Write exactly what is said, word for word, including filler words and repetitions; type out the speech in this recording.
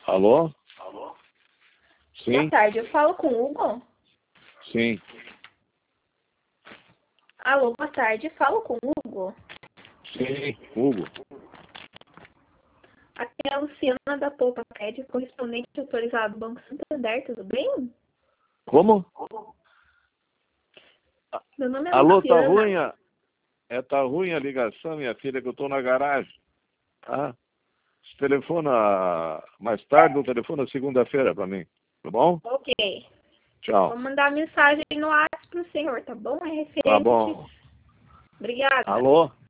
Alô? Sim? Boa tarde, eu falo com o Hugo? Sim. Alô, boa tarde, falo com o Hugo? Sim, Hugo. Aqui é a Luciana da Polpa Ped, correspondente autorizado do Banco Santander, tudo bem? Como? Meu nome é Alô, tá Luciana. ruim a... É, tá ruim a ligação, minha filha, que eu tô na garagem. Tá? Você telefona mais tarde ou telefona segunda-feira pra mim, tá bom? Ok. Tchau. Vou mandar mensagem no WhatsApp pro senhor, tá bom? É Tá referente... bom. Obrigada. Alô?